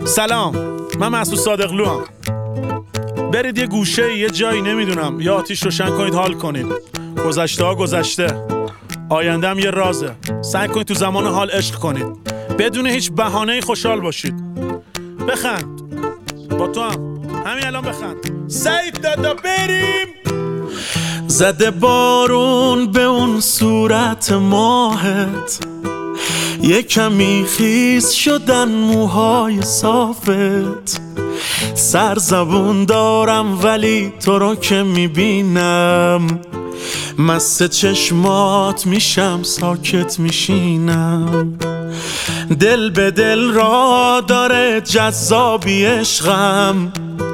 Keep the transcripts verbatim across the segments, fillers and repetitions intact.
سلام، من مسعود صادقلو هم. برید یه گوشه یه جایی نمیدونم یا آتیش روشن کنید حال کنید. گذشته ها گذشته، آینده هم یه رازه. سعی کنید تو زمان حال عشق کنید، بدون هیچ بهانه‌ای خوشحال باشید. بخند، با تو هم همین الان بخند. سعید دادا بریم. زده بارون به اون صورت ماهت، یه کمی خیس شدن موهای صافت. سرزبون دارم ولی تو رو که میبینم، مست چشمات میشم ساکت میشینم. دل به دل را داره جذابی عشقم،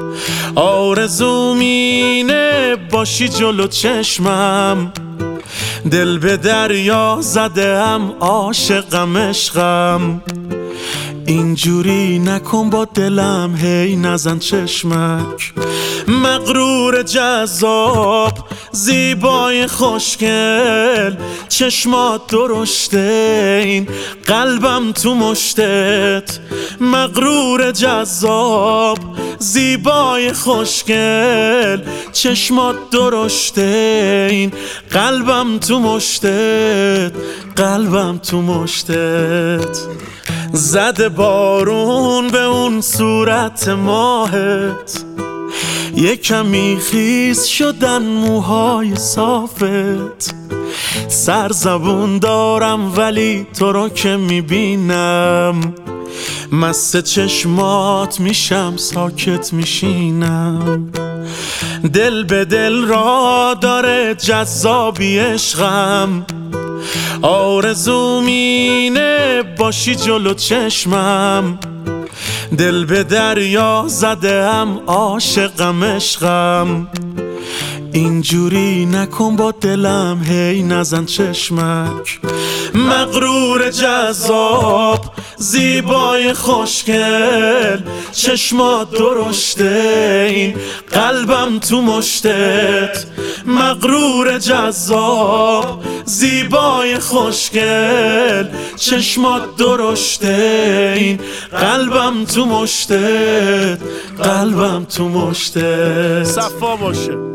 آرزوم اینه باشی جلو چشمم. دل به دریا زدم عاشقم عشقم، اینجوری نکن با دلم هی نزن چشمک. مغرور جذاب زیبای خوشگل، چشمات درشته این قلبم تو مشتت. مغرور جذاب زیبای خوشگل، چشمات درشته این قلبم تو مشتت. قلبم تو مشتت. زده بارون به اون صورت ماهت، یه کمی خیس شدن موهای صافت. سرزبون دارم ولی تو رو که میبینم، مست چشمات میشم ساکت میشینم. دل به دل را داره جذابی عشقم، آرزوم اینه باشی جلو چشمم. دل به دریا زدم عاشقم عشقم، اینجوری نکن با دلم هی نزن چشمک. مغرور جذاب زیبای خوشگل، چشمات درشته این قلبم تو مشتت. مغرور جذاب زیبای خوشگل، چشمات درشته این قلبم تو مشتت. قلبم تو مشتت. صفا باشه.